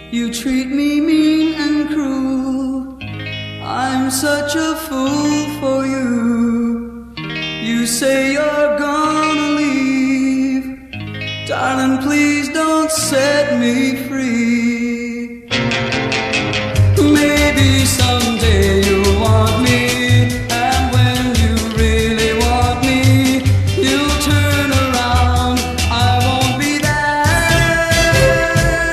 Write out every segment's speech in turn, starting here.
You treat me mean and cruel. I'm such a fool for you. You say you're gonna leave. Darling, please don't set me free. Maybe someday you'll want me, and when you really want me, you'll turn around. I won't be there.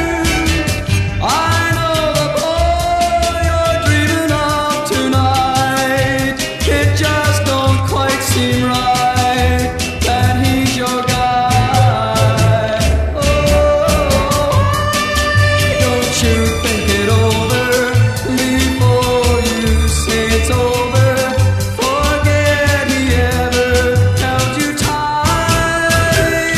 I know the boy you're dreaming of tonight. It just don't quite seem right that he's your guy. Oh, don't you think it over before you say it's over. Forget he ever held you tight.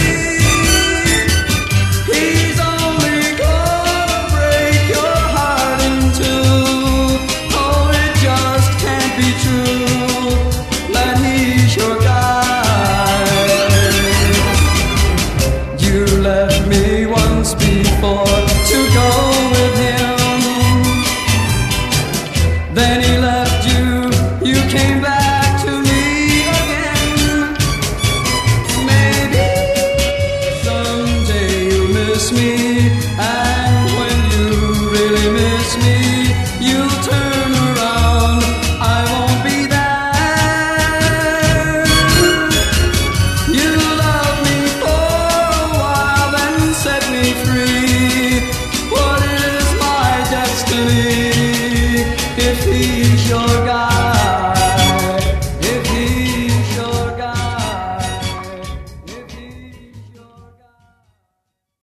He's only gonna break your heart in two. Oh, it just can't be true that he's your guy. You left me once before to go with him. Then he left you, you came back to me again. Maybe someday you'll miss me.